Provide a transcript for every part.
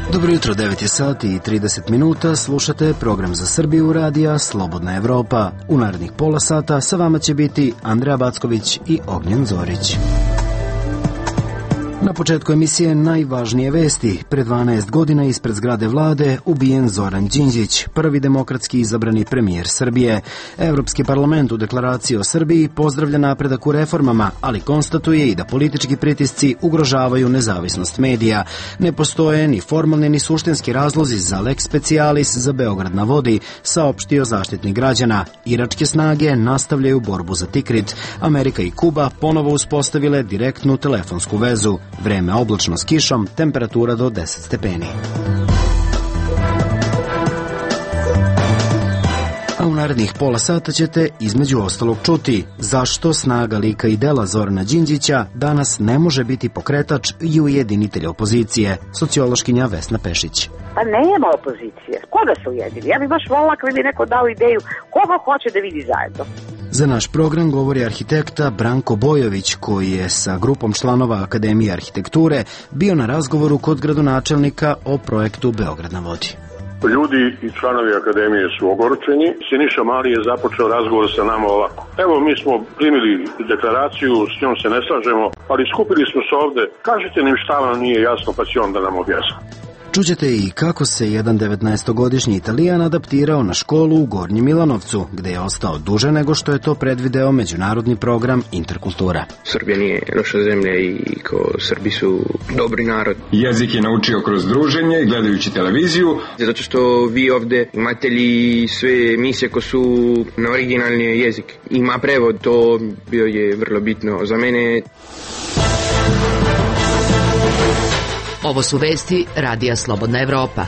Dobro jutro, 9 je sati i 30 minuta, slušate program za Srbiju radija Slobodna Evropa. U narednih pola sata sa vama će biti Andreja Backović i Ognjen Zorić. Na početku emisije najvažnije vesti. Pre 12 godina ispred zgrade vlade ubijen Zoran Đinđić, prvi demokratski izabrani premijer Srbije. Evropski parlament u deklaraciji o Srbiji pozdravlja napredak u reformama, ali konstatuje i da politički pritisci ugrožavaju nezavisnost medija. Ne postoje ni formalni ni suštinski razlozi za lex specialis za Beograd na vodi, saopštio Zaštitnik građana. Iračke snage nastavljaju borbu za Tikrit. Amerika i Kuba ponovo uspostavile direktnu telefonsku vezu. Vreme oblačno s kišom, temperatura do 10 stepeni. A u narednih pola sata ćete između ostalog čuti zašto snaga lika i dela Zorana Đinđića danas ne može biti pokretač i ujedinitelj opozicije, sociološkinja Vesna Pešić. Pa nema opozicije. Ko da se ujedini? Ja bih baš volila kad bi neko dao ideju koga hoće da vidi zajedno. Za naš program govori arhitekta Branko Bojović, koji je sa grupom članova Akademije arhitekture bio na razgovoru kod gradonačelnika o projektu Beograd na vodi. Ljudi i članovi Akademije su ogorčeni. Siniša Mali je započeo razgovor sa nama ovako. Evo, mi smo primili deklaraciju, s njom se ne slažemo, ali skupili smo se ovde. Kažite nam šta vam nije jasno, pa će on da nam objasni. Čućete i kako se jedan 19-godišnji Italijan adaptirao na školu u Gornjem Milanovcu, gde je ostao duže nego što je to predvideo međunarodni program Interkultura. Srbija nije loša zemlja i Srbi su dobri narod. Jezik je naučio kroz druženje, gledajući televiziju. Zato što vi ovde imate li sve emisije koje su na originalni jezik. Ima prevod, to bio je vrlo bitno za mene. Ovo su vesti radija Slobodna Evropa.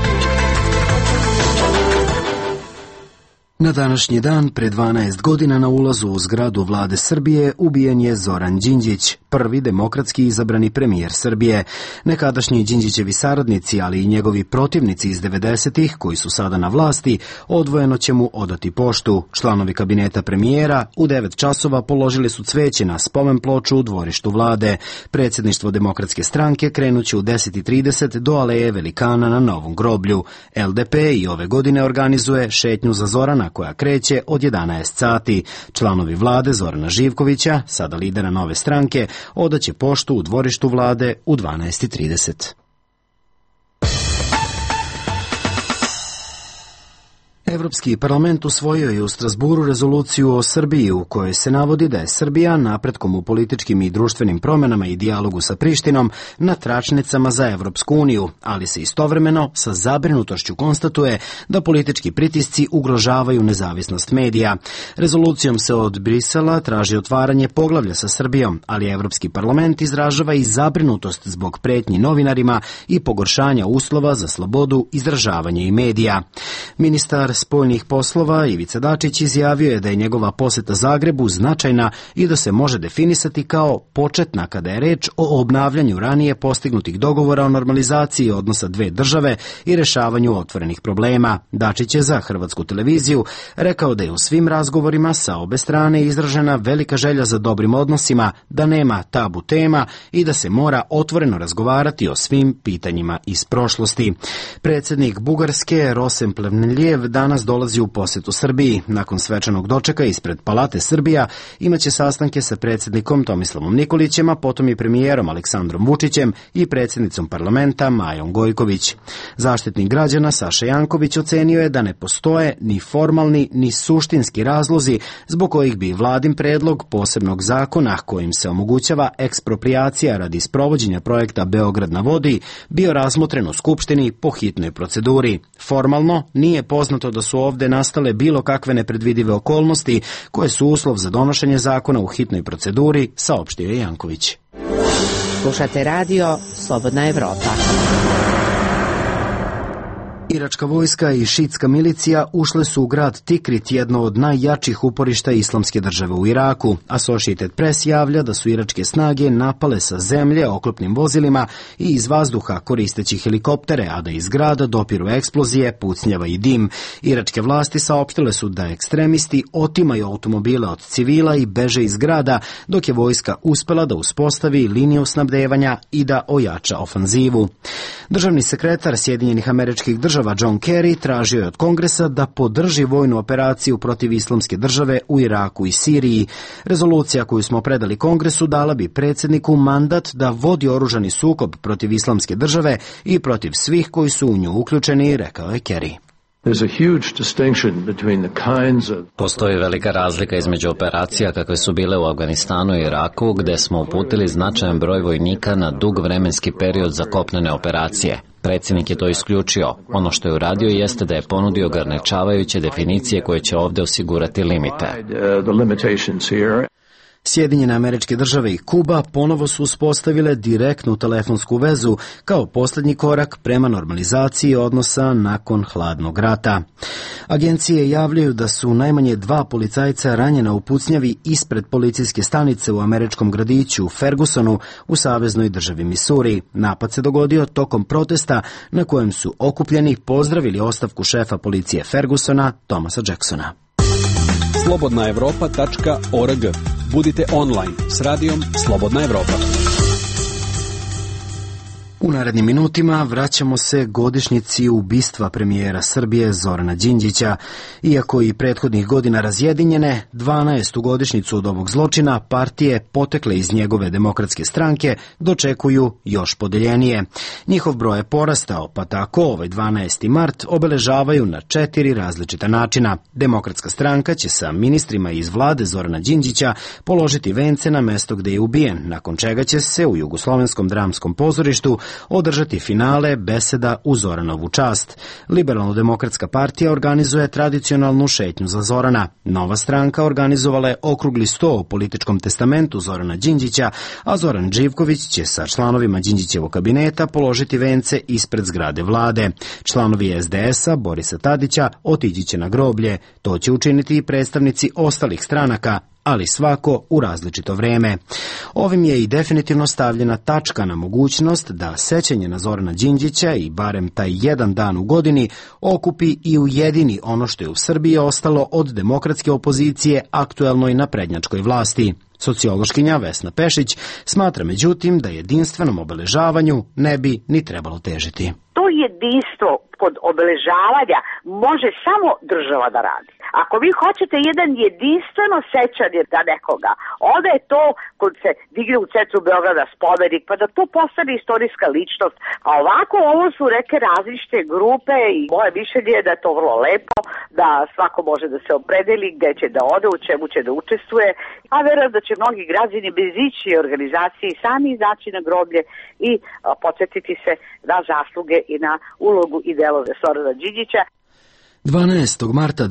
Na današnji dan, pre 12 godina na ulazu u zgradu vlade Srbije, ubijen je Zoran Đinđić, prvi demokratski izabrani premijer Srbije. Nekadašnji Đinđićevi saradnici, ali i njegovi protivnici iz 90-ih, koji su sada na vlasti, odvojeno će mu odati poštu. Članovi kabineta premijera u 9 časova položili su cveće na spomen ploču u dvorištu vlade. Predsjedništvo Demokratske stranke krenuće u 10:30 do Aleje Velikana na Novom groblju. LDP i ove godine organizuje šetnju za Zorana, koja kreće od 11 sati. Članovi vlade Zorana Živkovića, sada lidera Nove stranke, odaće poštu u dvorištu vlade u 12:30. Evropski parlament usvojio je u Strasburu rezoluciju o Srbiji u kojoj se navodi da je Srbija napretkom u političkim i društvenim promenama i dijalogu sa Prištinom na tračnicama za Evropsku uniju, ali se istovremeno sa zabrinutošću konstatuje da politički pritisci ugrožavaju nezavisnost medija. Rezolucijom se od Brisela traži otvaranje poglavlja sa Srbijom, ali Evropski parlament izražava i zabrinutost zbog pretnji novinarima i pogoršanja uslova za slobodu izražavanja i medija. Ministar spoljnih poslova Ivica Dačić izjavio je da je njegova poseta Zagrebu značajna i da se može definisati kao početna kada je reč o obnavljanju ranije postignutih dogovora o normalizaciji odnosa dve države i rešavanju otvorenih problema. Dačić je za Hrvatsku televiziju rekao da je u svim razgovorima sa obe strane izražena velika želja za dobrim odnosima, da nema tabu tema i da se mora otvoreno razgovarati o svim pitanjima iz prošlosti. Predsjednik Bugarske Rosem Plevneljev danas dolazi u posetu Srbiji. Nakon svečanog dočeka ispred Palate Srbija imaće sastanke sa predsjednikom Tomislavom Nikolićem, a potom i premijerom Aleksandrom Vučićem i predsjednicom parlamenta Majom Gojković. Zaštitnik građana Saša Janković ocenio je da ne postoje ni formalni ni suštinski razlozi zbog kojih bi vladin predlog posebnog zakona kojim se omogućava eksproprijacija radi sprovođenja projekta Beograd na vodi bio razmotren u Skupštini po hitnoj proceduri. Formalno nije poznato da su ovde nastale bilo kakve nepredvidive okolnosti koje su uslov za donošenje zakona u hitnoj proceduri, saopštio je Janković. Slušate radio Slobodna Evropa. Iračka vojska i šiitska milicija ušle su u grad Tikrit, jedno od najjačih uporišta islamske države u Iraku. Associated Press javlja da su iračke snage napale sa zemlje oklopnim vozilima i iz vazduha koristeći helikoptere, a da iz grada dopiru eksplozije, pucnjava i dim. Iračke vlasti saopštile su da ekstremisti otimaju automobile od civila i beže iz grada, dok je vojska uspela da uspostavi liniju snabdevanja i da ojača ofanzivu. Državni sekretar Sjedinjenih Američkih Država John Kerry tražio je od Kongresa da podrži vojnu operaciju protiv Islamske države u Iraku i Siriji. Rezolucija koju smo predali Kongresu dala bi predsjedniku mandat da vodi oružani sukob protiv Islamske države i protiv svih koji su u nju uključeni, rekao je Kerry. Postoji velika razlika između operacija kakve su bile u Afganistanu i Iraku, gde smo uputili značajan broj vojnika na dug vremenski period za kopnene operacije. Predsjednik je to isključio. Ono što je uradio jeste da je ponudio ograničavajuće definicije koje će ovdje osigurati limite. Sjedinjene Američke Države i Kuba ponovo su uspostavile direktnu telefonsku vezu kao posljednji korak prema normalizaciji odnosa nakon hladnog rata. Agencije javljaju da su najmanje 2 policajca ranjena u pucnjavi ispred policijske stanice u američkom gradiću Fergusonu u saveznoj državi Missouri. Napad se dogodio tokom protesta na kojem su okupljeni pozdravili ostavku šefa policije Fergusona, Thomasa Jacksona. slobodnaevropa.org. Budite online s radijom Slobodna Evropa. U narednim minutima vraćamo se godišnjici ubistva premijera Srbije Zorana Đinđića. Iako i prethodnih godina razjedinjene, 12. godišnjicu od ovog zločina partije potekle iz njegove demokratske stranke dočekuju još podeljenije. Njihov broj je porastao, pa tako ovaj 12. mart obeležavaju na 4 različita načina. Demokratska stranka će sa ministrima iz vlade Zorana Đinđića položiti vence na mesto gde je ubijen, nakon čega će se u Jugoslovenskom dramskom pozorištu održati finale beseda u Zoranovu čast. Liberalno-demokratska partija organizuje tradicionalnu šetnju za Zorana. Nova stranka organizovala je okrugli sto u političkom testamentu Zorana Đinđića, a Zoran Živković će sa članovima Đinđićevog kabineta položiti vence ispred zgrade vlade. Članovi SDS-a Borisa Tadića otići će na groblje. To će učiniti i predstavnici ostalih stranaka, ali svako u različito vreme. Ovim je i definitivno stavljena tačka na mogućnost da sećanje na Zorana Đinđića i barem taj jedan dan u godini okupi i ujedini ono što je u Srbiji ostalo od demokratske opozicije aktuelnoj naprednjačkoj vlasti. Sociološkinja Vesna Pešić smatra međutim da jedinstvenom obeležavanju ne bi ni trebalo težiti. To jedinstvo kod obeležavanja može samo država da radi. Ako vi hoćete jedan jedinstveno sećanje za nekoga, onda je to kod se digne u centru Beograda spomenik, pa da to postane istorijska ličnost. A ovako ovo su neke različite grupe i moje mišljenje je da je to vrlo lepo, da svako može da se opredeli gde će da ode, u čemu će da učestvuje. A verujem da će mnogi građani bez ići organizaciji sami izaći na groblje i podsjetiti se na zasluge i na ulogu i delove Zorana Đinđića. 12. marta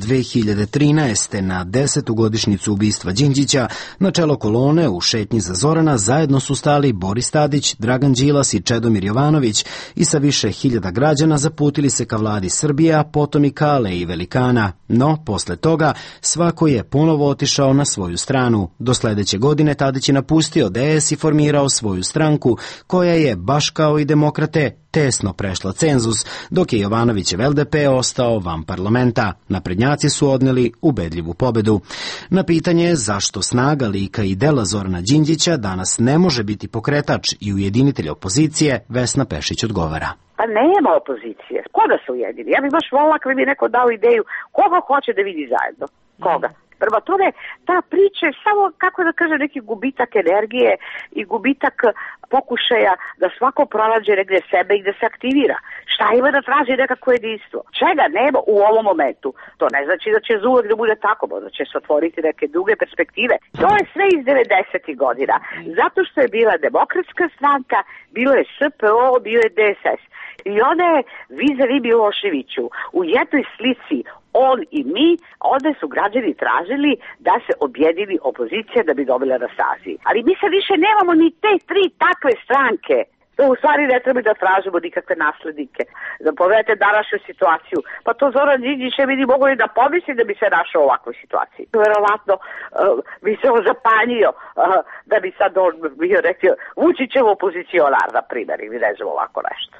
2013. na 10. godišnjicu ubistva Đinđića na čelo kolone u šetnji za Zorana zajedno su stali Boris Tadić, Dragan Đilas i Čedomir Jovanović i sa više hiljada građana zaputili se ka vladi Srbije, a potom i ka Aleji Velikana. No, posle toga svako je ponovo otišao na svoju stranu. Do sledeće godine Tadić je napustio DS i formirao svoju stranku, koja je, baš kao i demokrate, tesno prešla cenzus, dok je Jovanovićev LDP ostao van parlamenta. Naprednjaci su odneli ubedljivu pobedu. Na pitanje zašto snaga lika i dela Zorana Đinđića danas ne može biti pokretač i ujedinitelj opozicije, Vesna Pešić odgovara. Pa nema opozicije. Ko da se ujedini? Ja bih baš volila kad bi neko dao ideju koga hoće da vidi zajedno. Koga? Prema tome, ta priča je samo, kako da kažem, neki gubitak energije i gubitak pokušaja da svako pronađe negdje sebe i da se aktivira. Šta ima da traži nekako jedinstvo? Čega nema u ovom momentu? To ne znači da će uvek da bude tako, možda će se otvoriti neke druge perspektive. To je sve iz 90. godina. Zato što je bila demokratska stranka, bilo je SPO, bio je DSS. I onda je vis-a-vis Miloševiću u jednoj slici on i mi, onda su građani tražili da se objedini opozicija da bi dobila na snazi. Ali mi sad više nemamo ni te 3 takve stranke. To u stvari ne treba da tražimo nikakve naslednike. Da pogledajte današnju situaciju. Pa to Zoran Đinđić ne bi ni mogli da pomisli da bi se našao u ovakvoj situaciji. Verovatno bi se on zapanjio da bi sad on bio rekao Vučićev opozicionar, na primjer, ili ne znam ovako nešto.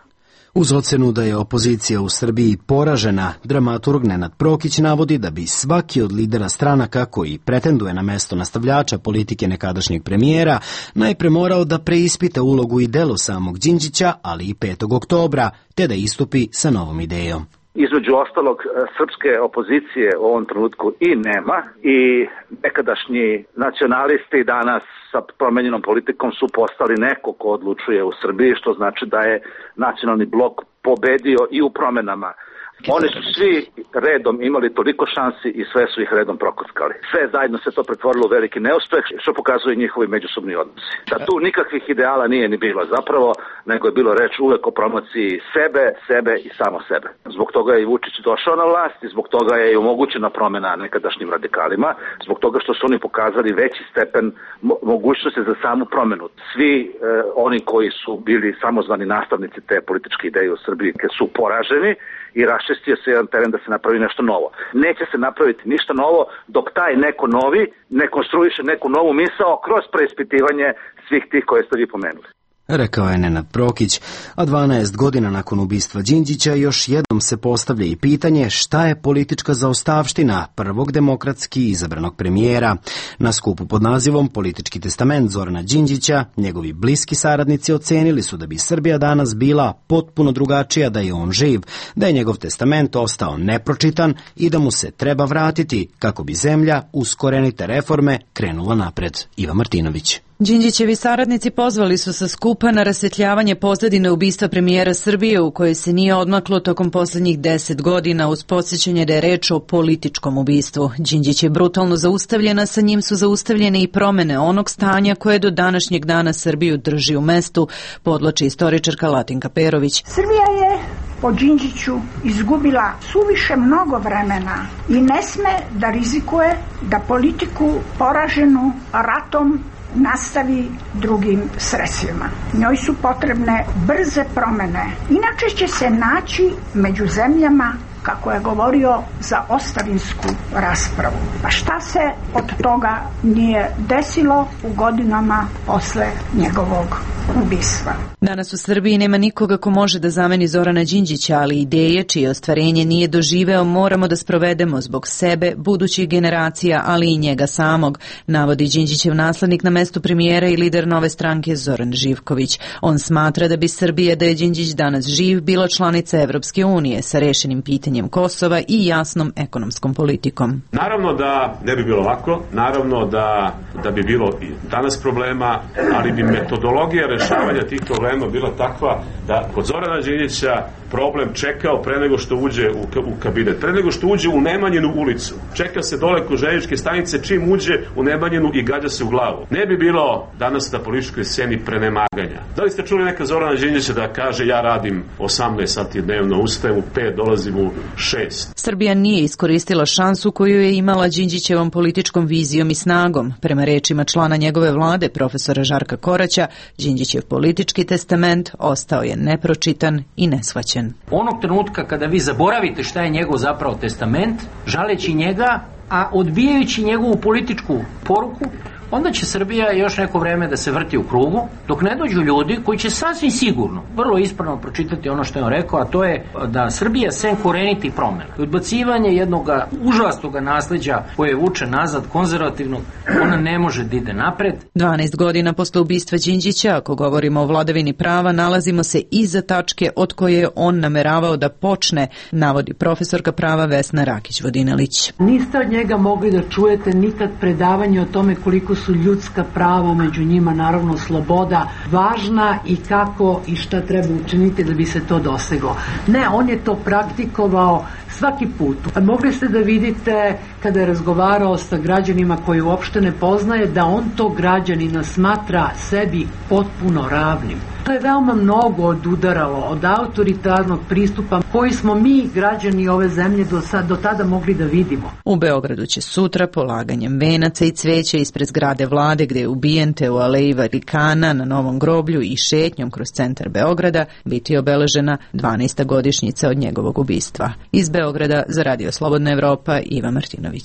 Uz ocenu da je opozicija u Srbiji poražena, dramaturg Nenad Prokić navodi da bi svaki od lidera stranaka koji pretenduje na mesto nastavljača politike nekadašnjeg premijera najpre morao da preispita ulogu i delo samog Đinđića, ali i 5. oktobra, te da istupi sa novom idejom. Između ostalog, srpske opozicije u ovom trenutku i nema i nekadašnji nacionalisti danas sa promenjenom politikom su postali neko ko odlučuje u Srbiji, što znači da je nacionalni blok pobedio i u promenama. Oni su svi redom imali toliko šansi i sve su ih redom prokockali. Sve zajedno se to pretvorilo u veliki neuspeh, što pokazuje njihovi međusobni odnosi. Da tu nikakvih ideala nije ni bilo zapravo, nego je bilo reč uvek o promociji sebe i samo sebe. Zbog toga je i Vučić došao na vlast i zbog toga je i omogućena promena nekadašnjim radikalima, zbog toga što su oni pokazali veći stepen mogućnosti za samu promenu. Svi oni koji su bili samozvani nastavnici te političke ideje u Srbiji su poraženi i raščistio se jedan teren da se napravi nešto novo. Neće se napraviti ništa novo dok taj neko novi ne konstruiše neku novu misao kroz preispitivanje svih tih koje ste vi pomenuli. Rekao je Nenad Prokić, a 12 godina nakon ubistva Đinđića još jednom se postavlja i pitanje šta je politička zaostavština prvog demokratski izabranog premijera. Na skupu pod nazivom Politički testament Zorana Đinđića, njegovi bliski saradnici ocenili su da bi Srbija danas bila potpuno drugačija da je on živ, da je njegov testament ostao nepročitan i da mu se treba vratiti kako bi zemlja uz korenite reforme krenula napred. Iva Martinović. Đinđićevi saradnici pozvali su sa skupa na rasvetljavanje pozadine ubistva premijera Srbije u kojoj se nije odmaklo tokom posljednjih 10 godina uz podsjećanje da je reč o političkom ubistvu. Đinđić je brutalno zaustavljena, sa njim su zaustavljene i promene onog stanja koje do današnjeg dana Srbiju drži u mestu, podlači istoričarka Latinka Perović. Srbija je po Đinđiću izgubila suviše mnogo vremena i ne sme da rizikuje da politiku poraženu ratom nastavi drugim sredstvima. Njoj su potrebne brze promene. Inače će se naći među zemljama, kako je govorio, za ostavinsku raspravu. Pa šta se od toga nije desilo u godinama posle njegovog ubistva? Danas u Srbiji nema nikoga ko može da zameni Zorana Đinđića, ali ideje čije ostvarenje nije doživeo moramo da sprovedemo zbog sebe, budućih generacija, ali i njega samog, navodi Đinđićev naslednik na mestu premijera i lider nove stranke Zoran Živković. On smatra da bi Srbija, da je Đinđić danas živ, bila članica Evropske unije sa rešenim pitanjem Kosova i jasnom ekonomskom politikom. Naravno da ne bi bilo lako, naravno da bi bilo i danas problema, ali bi metodologija rešavanja tih problema bila takva da kod Zorana Đinđića problem čekao pre nego što uđe u kabinet, pre nego što uđe u Nemanjinu ulicu. Čeka se dole kod željezničke stanice, čim uđe u Nemanjinu i gađa se u glavu. Ne bi bilo danas na političkoj sceni prenemaganja. Da li ste čuli neka Zorana Đinđića da kaže ja radim 18 sati dnevno, ustajem u 5, dolazim u 6? Srbija nije iskoristila šansu koju je imala Đinđićevom političkom vizijom i snagom. Prema rečima člana njegove vlade, profesora Žarka Koraća, Đinđićev politički testament ostao je nepročitan i neshvaćen. Onog trenutka kada vi zaboravite šta je njegov zapravo testament, žaleći njega, a odbijajući njegovu političku poruku, onda će Srbija još neko vreme da se vrti u krugu, dok ne dođu ljudi koji će sasvim sigurno, vrlo ispravno pročitati ono što je on rekao, a to je da Srbija sem korenitih promena, odbacivanje jednog užasnog nasleđa koje vuče nazad konzervativnog, ona ne može da ide napred. 12 godina posle ubistva Đinđića, ako govorimo o vladavini prava, nalazimo se iza tačke od koje je on nameravao da počne, navodi profesorka prava Vesna Rakić-Vodinelić. Niste od njega mogli da čujete nikad predavanje o tome koliko su ljudska prava, među njima naravno sloboda, važna i kako i šta treba učiniti da bi se to doseglo. Ne, on je to praktikovao svaki put. Mogli ste da vidite kada je razgovarao sa građanima koji uopšte ne poznaje, da on to građanina smatra sebi potpuno ravnim. To je veoma mnogo odudaralo od autoritarnog pristupa koji smo mi, građani ove zemlje, do tada mogli da vidimo. U Beogradu će sutra polaganjem venaca i cveća ispred zgrade vlade gde je ubijen, te u aleji Vatikana na Novom groblju i šetnjom kroz centar Beograda biti obeležena 12. godišnjica od njegovog ubistva. Iz Beograda za Radio Slobodna Evropa, Iva Martinović.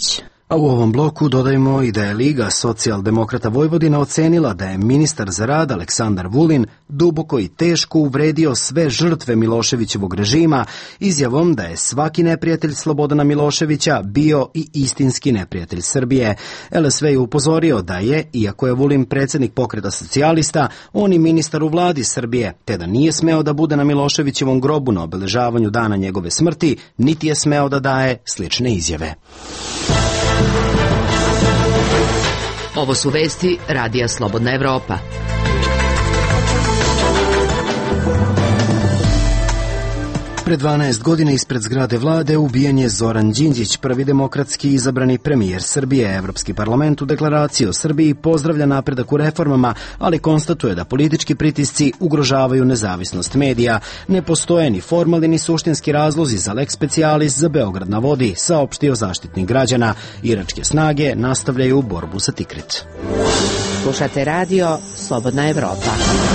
A u ovom bloku dodajmo i da je Liga socijaldemokrata Vojvodina ocenila da je ministar za rad Aleksandar Vulin duboko i teško uvredio sve žrtve Miloševićevog režima izjavom da je svaki neprijatelj Slobodana Miloševića bio i istinski neprijatelj Srbije. LSV je upozorio da je, iako je Vulin predsjednik Pokreta socijalista, on i ministar u vladi Srbije, te da nije smeo da bude na Miloševićevom grobu na obeležavanju dana njegove smrti, niti je smeo da daje slične izjave. Ovo su vesti Radija Slobodna Evropa. Pre 12 godina ispred zgrade vlade ubijen je Zoran Đinđić, prvi demokratski izabrani premijer Srbije. Evropski parlament u deklaraciji o Srbiji pozdravlja napredak u reformama, ali konstatuje da politički pritisci ugrožavaju nezavisnost medija. Ne postoje ni formalni ni suštinski razlozi za lex specialis za Beograd na vodi, saopštio Zaštitnik građana. Iračke snage nastavljaju borbu sa Tikrit. Slušate radio Slobodna Evropa.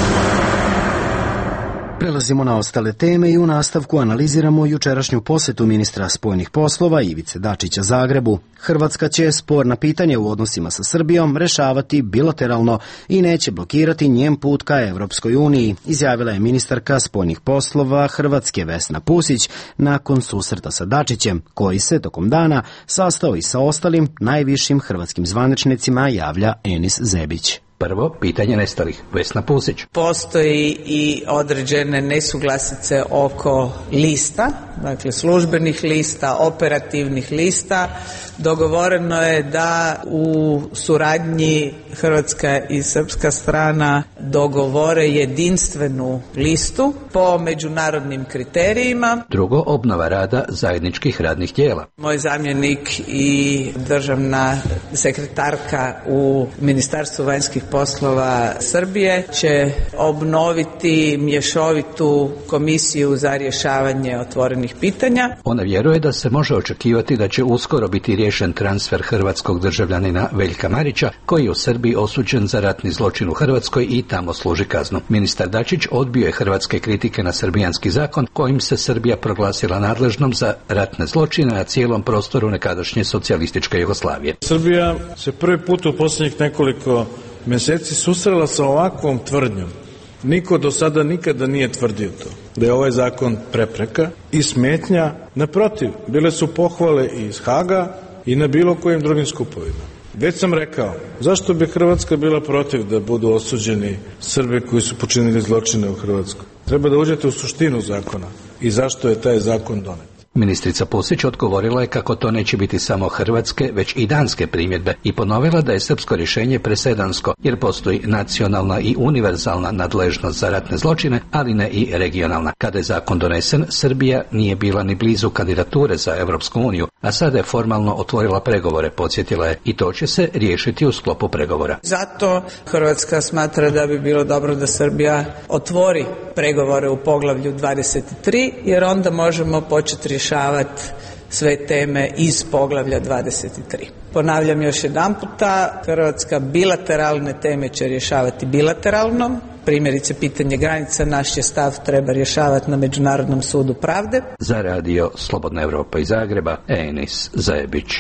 Prelazimo na ostale teme i u nastavku analiziramo jučerašnju posetu ministra spoljnih poslova Ivice Dačića Zagrebu. Hrvatska će sporna pitanja u odnosima sa Srbijom rešavati bilateralno i neće blokirati njen put ka Evropskoj uniji, izjavila je ministarka spoljnih poslova Hrvatske Vesna Pusić nakon susreta sa Dačićem, koji se tokom dana sastao i sa ostalim najvišim hrvatskim zvaničnicima, javlja Enis Zebić. Prvo, pitanje nestalih. Vesna Pusić. Postoji i određene nesuglasice oko lista, dakle službenih lista, operativnih lista. Dogovoreno je da u suradnji hrvatska i srpska strana dogovore jedinstvenu listu po međunarodnim kriterijima. Drugo, obnova rada zajedničkih radnih tijela. Moj zamjenik i državna sekretarka u Ministarstvu vanjskih poslova Srbije će obnoviti mješovitu komisiju za rješavanje otvorenih pitanja. Ona vjeruje da se može očekivati da će uskoro biti riješen transfer hrvatskog državljanina Veljka Marića, koji je u Srbiji osuđen za ratni zločin u Hrvatskoj i tamo služi kaznu. Ministar Dačić odbio je hrvatske kritike na srbijanski zakon kojim se Srbija proglasila nadležnom za ratne zločine na cijelom prostoru nekadašnje socijalističke Jugoslavije. Srbija se prvi put u posljednjih nekoliko mjeseci susrela sa ovakvom tvrdnjom. Niko do sada nikada nije tvrdio to, da je ovaj zakon prepreka i smetnja. Naprotiv, bile su pohvale i iz Haga i na bilo kojim drugim skupovima. Već sam rekao, zašto bi Hrvatska bila protiv da budu osuđeni Srbi koji su počinili zločine u Hrvatskoj? Treba da uđete u suštinu zakona i zašto je taj zakon donet. Ministrica Pusić odgovorila je kako to neće biti samo hrvatske, već i danske primjedbe i ponovila da je srpsko rješenje presedansko, jer postoji nacionalna i univerzalna nadležnost za ratne zločine, ali ne i regionalna. Kada je zakon donesen, Srbija nije bila ni blizu kandidature za Evropsku uniju, a sada je formalno otvorila pregovore, podsjetila je, i to će se riješiti u sklopu pregovora. Zato Hrvatska smatra da bi bilo dobro da Srbija otvori pregovore u poglavlju 23, jer onda možemo početi rješavati sve teme iz poglavlja 23. Ponavljam još jedanputa, Hrvatska bilateralne teme će rješavati bilateralno. Primjerice, pitanje granica, naš je stav, treba rješavati na Međunarodnom sudu pravde. Za radio Slobodna Evropa iz Zagreba, Enis Zajebić.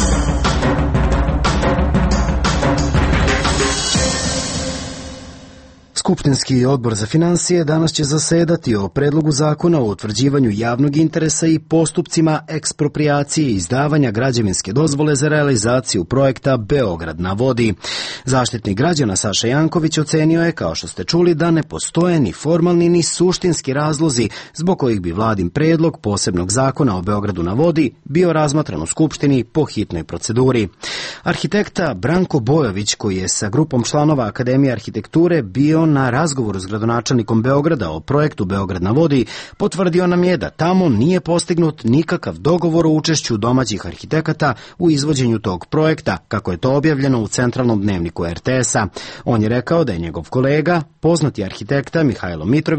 Skupštinski odbor za financije danas će zasedati o predlogu zakona o utvrđivanju javnog interesa i postupcima eksproprijacije i izdavanja građevinske dozvole za realizaciju projekta Beograd na vodi. Zaštitnik građana Saša Janković ocenio je, kao što ste čuli, da ne postoje ni formalni ni suštinski razlozi zbog kojih bi vladin predlog posebnog zakona o Beogradu na vodi bio razmatran u Skupštini po hitnoj proceduri. Arhitekta Branko Bojović, koji je sa grupom članova Akademije arhitekture bio na razgovoru s gradonačelnikom Beograda o projektu Beograd na vodi, potvrdio nam je da tamo nije postignut nikakav dogovor o učešću domaćih arhitekata u izvođenju tog projekta, kako je to objavljeno u centralnom dnevniku RTS-a. On je rekao da je njegov kolega, poznati arhitekta Mihajlo Mitrović,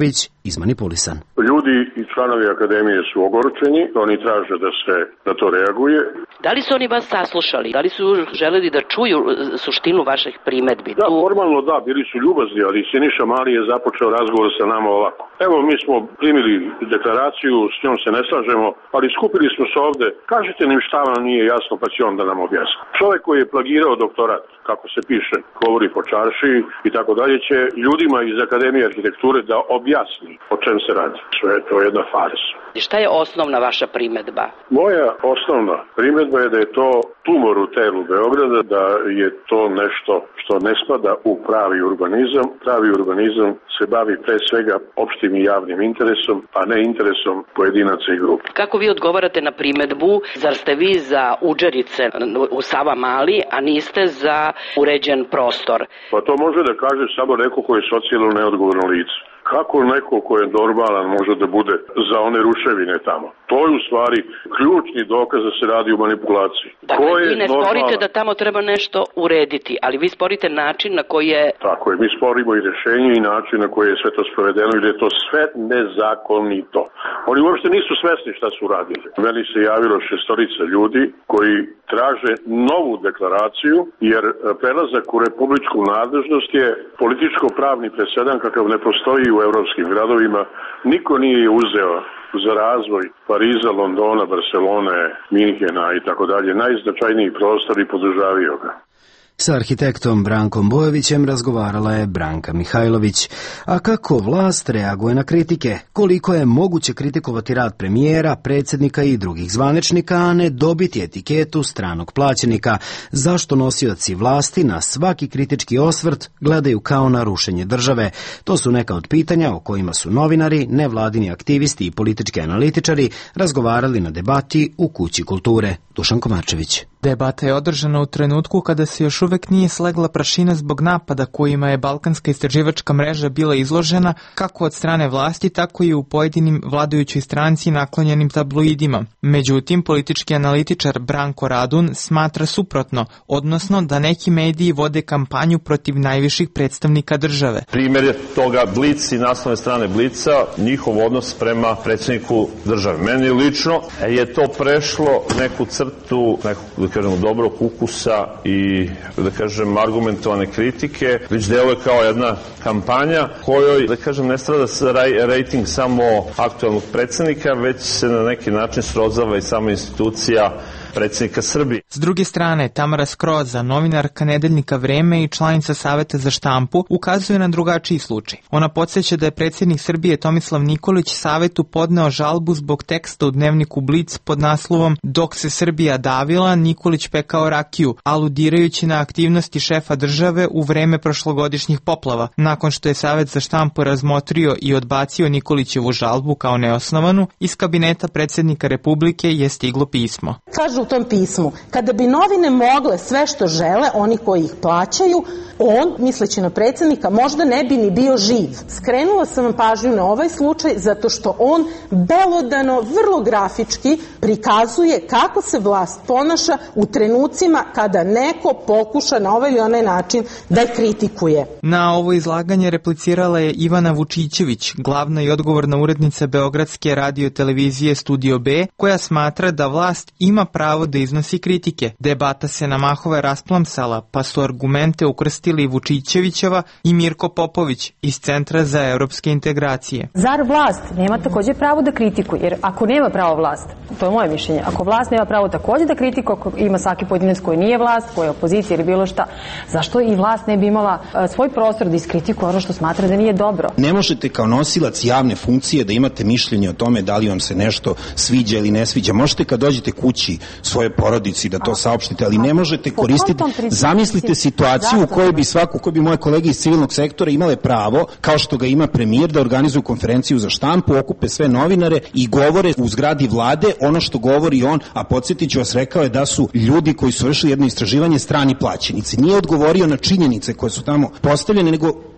izmanipulisan. Ljudi i članovi akademije su ogorčeni, oni traže da se na to reaguje. Da li su oni vas saslušali? Da li su želeli da čuju suštinu vaših primedbi? Da, formalno da, bili su ljubazni, ali Siniša Mali je započeo razgovor sa nama ovako. Evo, mi smo primili deklaraciju, s njom se ne slažemo, ali skupili smo se ovde. Kažite nam šta vam nije jasno, pa će on da nam objasni. Čovek koji je plagirao doktorat, kako se piše, govori po čaršiji i tako dalje, će ljudima iz Akademije arhitekture da objasni o čem se radi. Sve je to jedna farsa. I šta je osnovna vaša primedba? Moja osnovna primedba je da je to tumor u telu Beograda, da je to nešto što ne spada u pravi urbanizam. Pravi urbanizam se bavi pre svega opštim i javnim interesom, a ne interesom pojedinaca i grupa. Kako vi odgovarate na primedbu? Zar ste vi za udžerice u Savamali, a niste za uređen prostor? Pa to može da kaže samo neko ko je socijalno neodgovorno lice. Kako neko ko je normalan može da bude za one ruševine tamo? To je u stvari ključni dokaz da se radi o manipulaciji. Dakle, vi ne sporite da tamo treba nešto urediti, ali vi sporite način na koji je... Tako je, mi sporimo i rešenje i način na koji je sve to sprovedeno i da je to sve nezakonito. Oni uopšte nisu svesni šta su radili. Meni se javilo 6 ljudi koji traže novu deklaraciju, jer prelazak u republičku nadležnost je političko-pravni presedan kakav ne postoji u evropskim gradovima. Niko nije uzeo za razvoj Pariza, Londona, Barcelone, Minhena i tako dalje, najznačajniji prostor i podržavio ga. Sa arhitektom Brankom Bojovićem razgovarala je Branka Mihajlović. A kako vlast reaguje na kritike? Koliko je moguće kritikovati rad premijera, predsjednika i drugih zvaničnika, a ne dobiti etiketu stranog plaćenika? Zašto nosioci vlasti na svaki kritički osvrt gledaju kao na rušenje države? To su neka od pitanja o kojima su novinari, nevladini aktivisti i politički analitičari razgovarali na debati u Kući kulture. Dušan Komarčević. Debata je održana u trenutku kada se još uvek nije slegla prašina zbog napada kojima je Balkanska istraživačka mreža bila izložena kako od strane vlasti, tako i u pojedinim vladajućoj stranci naklonjenim tabloidima. Međutim, politički analitičar Branko Radun smatra suprotno, odnosno da neki mediji vode kampanju protiv najviših predstavnika države. Primjer je toga Blic i naslovne strane Blica, njihov odnos prema predsjedniku države. Meni lično je to prešlo neku crtu, nekog dobrog ukusa i argumentovane kritike, već deluje kao jedna kampanja kojoj, ne strada rejting samo aktualnog predsjednika, već se na neki način srozava i sama institucija predsjednika Srbije. S druge strane, Tamara Skroza, novinarka nedeljnika Vreme i članica Saveta za štampu, ukazuje na drugačiji slučaj. Ona podsjeća da je predsjednik Srbije Tomislav Nikolić Savetu podneo žalbu zbog teksta u dnevniku Blic pod naslovom "Dok se Srbija davila, Nikolić pekao rakiju", aludirajući na aktivnosti šefa države u vreme prošlogodišnjih poplava. Nakon što je Savet za štampu razmotrio i odbacio Nikolićevu žalbu kao neosnovanu, iz kabineta predsjednika Republike je stiglo pismo. Kažu u tom pismu, kada bi novine mogle sve što žele, oni koji ih plaćaju, on, misleći na predsjednika, možda ne bi ni bio živ. Skrenula sam vam pažnju na ovaj slučaj zato što on belodano, vrlo grafički prikazuje kako se vlast ponaša u trenucima kada neko pokuša na ovaj ili onaj način da je kritikuje. Na ovo izlaganje replicirala je Ivana Vučićević, glavna i odgovorna urednica Beogradske radio-televizije Studio B, koja smatra da vlast ima pravo da iznosi kritike. Debata se na mahove rasplamsala, pa su argumente ukrstili Vučićevićeva i Mirko Popović iz Centra za evropske integracije. Zar vlast nema također pravo da kritikuje? Jer ako nema pravo vlast, to je moje mišljenje, ako vlast nema pravo također da kritikuje, ako ima svaki pojedinac koji nije vlast, koji je opozicija ili bilo šta, zašto i vlast ne bi imala svoj prostor da iskritikuje ono što smatra da nije dobro? Ne možete kao nosilac javne funkcije da imate mišljenje o tome da li vam se nešto sviđa ili ne sviđa. Možete kad dođete kući svoje porodici da to saopštite, ali ne možete koristiti. Zamislite situaciju u kojoj bi koji bi moje kolege iz civilnog sektora imale pravo, kao što ga ima premijer, da organizuju konferenciju za štampu, okupe sve novinare i govore u zgradi vlade ono što govori on, a podsjetit ću vas, rekao je da su ljudi koji su vršili jedno istraživanje strani plaćenici. Nije odgovorio na činjenice koje su tamo postavljene, nego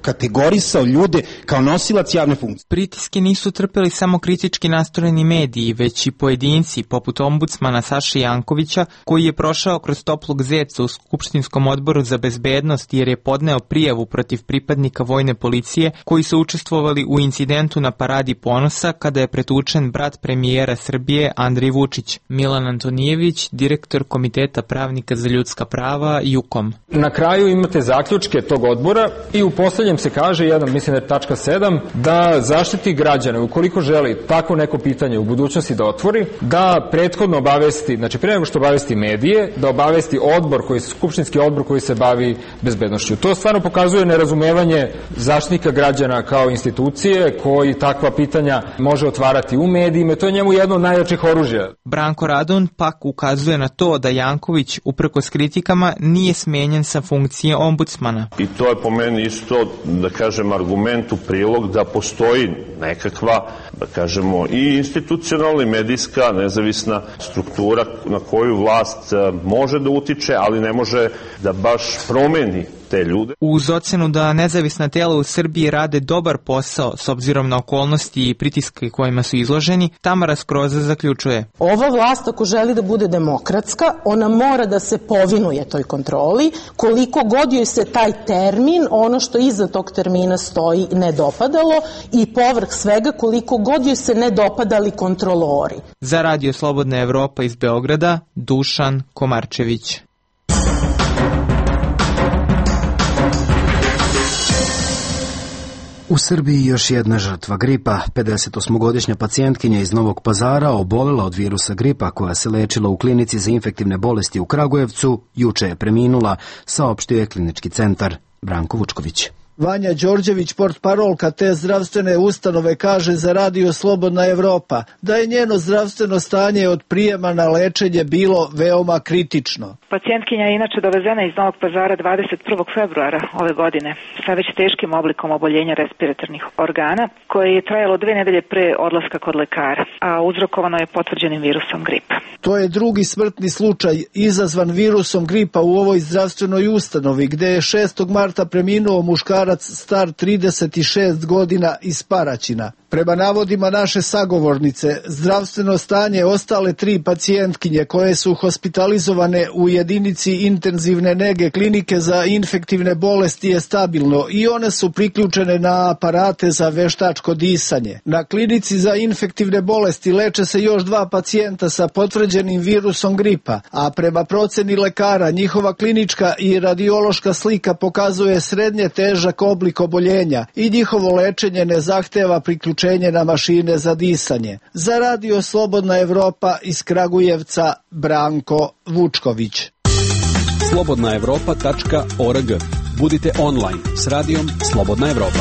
kategorisao ljude kao nosilac javne funkcije. Pritiske nisu trpeli samo kritički nastrojeni mediji, već i pojedinci, poput ombudsmana Saše Jankovića, koji je prošao kroz toplog zeca u Skupštinskom odboru za bezbednost jer je podneo prijavu protiv pripadnika vojne policije koji su učestvovali u incidentu na Paradi ponosa kada je pretučen brat premijera Srbije Andrej Vučić. Milan Antonijević, direktor Komiteta pravnika za ljudska prava JUKOM. Na kraju imate zaključke tog odbora i u poslednjem se kaže, mislim da je tačka 7, da zaštiti građane ukoliko želi takvo neko pitanje u budućnosti da otvori, da prethodno obavesti, znači pre nego što obavesti medije, da obavesti skupštinski odbor koji se bavi bezbednošću. To stvarno pokazuje nerazumevanje zaštitnika građana kao institucije koji takva pitanja može otvarati u medijima. To je njemu jedno od najjačih oružja. Branko Radon pak ukazuje na to da Janković, uprkos kritikama, nije smenjen sa funkcije ombudsmana. I to je po meni isto, da kažem, argument u prilog da postoji nekakva, da kažemo, i institucionalna i medijska nezavisna struktura na koju vlast može da utiče, ali ne može da baš promeni te ljude. Uz ocenu da nezavisna tela u Srbiji rade dobar posao s obzirom na okolnosti i pritiske kojima su izloženi, Tamara Skroza zaključuje. Ova vlast ako želi da bude demokratska, ona mora da se povinuje toj kontroli, koliko god joj se taj termin, ono što iza tog termina stoji, ne dopadalo i povrh svega koliko god joj se ne dopadali kontrolori. Za Radio Slobodna Evropa iz Beograda, Dušan Komarčević. U Srbiji još jedna žrtva gripa. 58-godišnja pacijentkinja iz Novog Pazara obolela od virusa gripa koja se lečila u klinici za infektivne bolesti u Kragujevcu, juče je preminula, saopštio je klinički centar. Branko Vučković. Vanja Đorđević, portparolka te zdravstvene ustanove, kaže za Radio Slobodna Evropa da je njeno zdravstveno stanje od prijema na lečenje bilo veoma kritično. Pacijentkinja je inače dovezena iz Novog Pazara 21. februara ove godine sa već teškim oblikom oboljenja respiratornih organa koje je trajalo 2 nedelje pre odlaska kod lekara, a uzrokovano je potvrđenim virusom gripa. To je drugi smrtni slučaj izazvan virusom gripa u ovoj zdravstvenoj ustanovi gde je 6. marta preminuo muškarac star 36 godina iz Paraćina. Prema navodima naše sagovornice, zdravstveno stanje ostale 3 pacijentkinje koje su hospitalizovane u jedinici intenzivne nege klinike za infektivne bolesti je stabilno i one su priključene na aparate za veštačko disanje. Na klinici za infektivne bolesti leče se još 2 pacijenta sa potvrđenim virusom gripa, a prema proceni lekara njihova klinička i radiološka slika pokazuje srednje težak oblik oboljenja i njihovo lečenje ne zahteva priključenje na mašine za disanje. Za Radio Slobodna Evropa iz Kragujevca, Branko Vučković. slobodnaevropa.org. Budite online s radijom Slobodna Evropa.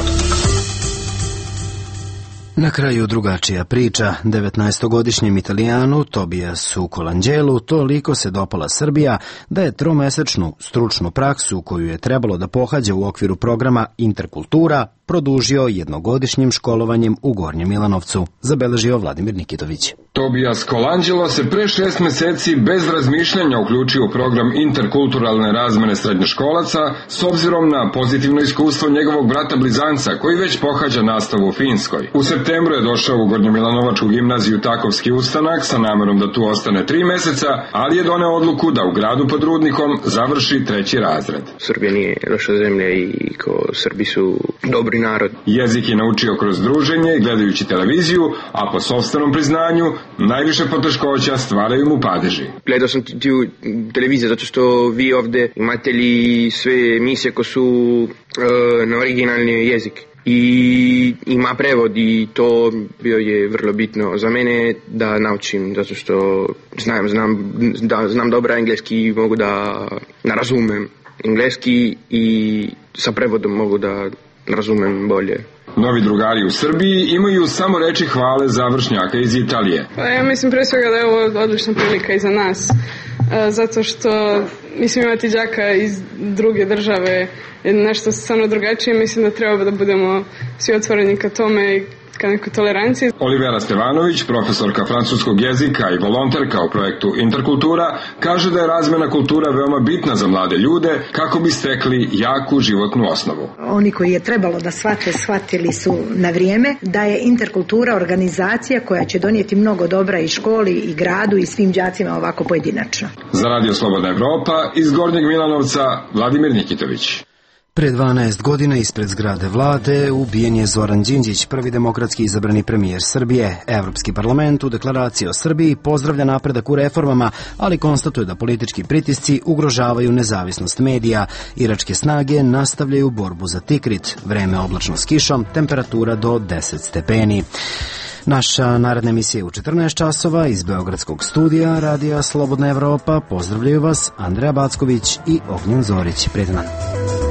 Na kraju drugačija priča. 19-godišnjem Italijanu Tobiasu Colangelu toliko se dopala Srbija da je 3-mesečnu stručnu praksu koju je trebalo da pohađa u okviru programa Interkultura produžio 1-godišnjim školovanjem u Gornjem Milanovcu, zabeležio Vladimir Nikitović. Tobias Colangelo se pre 6 meseci bez razmišljanja uključio u program interkulturalne razmene srednjoškolaca s obzirom na pozitivno iskustvo njegovog brata blizanca koji već pohađa nastavu u Finskoj. U septembru je došao u Gornjomilanovačku gimnaziju Takovski ustanak sa namerom da tu ostane 3 meseca, ali je doneo odluku da u gradu pod Rudnikom završi 3. razred. Srbija nije loša zemlja i Srbi su dobri narod. Jezik je naučio kroz druženje i gledajući televiziju, a po sopstvenom priznanju najviše poteškoća stvaraju mu padeži. Gledao sam televiziju zato što vi ovde imate li sve emisije koje su na originalni jezik. I ima prevod i to bio je vrlo bitno za mene da naučim zato što znam dobro engleski i mogu da razumem engleski i sa prevodom mogu da razumem bolje. Novi drugari u Srbiji imaju samo reči hvale za vršnjaka iz Italije. Pa ja mislim pre svega da je ovo odlična prilika i za nas, zato što mislim imati đaka iz druge države je nešto stvarno drugačije. Mislim da treba da budemo svi otvoreni ka tome ka nekoj toleranciji. Olivera Stevanović, profesorka francuskog jezika i volonterka u projektu Interkultura, kaže da je razmena kultura veoma bitna za mlade ljude kako bi stekli jaku životnu osnovu. Oni koji je trebalo da shvatili su na vrijeme da je interkultura organizacija koja će donijeti mnogo dobra i školi i gradu i svim đacima ovako pojedinačno. Za Radio Slobodna Evropa iz Gornjeg Milanovca, Vladimir Nikitović. Pre 12 godina ispred zgrade vlade ubijen je Zoran Đinđić, prvi demokratski izabrani premijer Srbije. Evropski parlament u deklaraciji o Srbiji pozdravlja napredak u reformama, ali konstatuje da politički pritisci ugrožavaju nezavisnost medija. Iračke snage nastavljaju borbu za Tikrit. Vreme oblačno s kišom, temperatura do 10 stepeni. Naša naredna emisija je u 14 časova iz Beogradskog studija Radija Slobodna Evropa. Pozdravljaju vas Andreja Backović i Ognjen Zorić. Prijetan dan.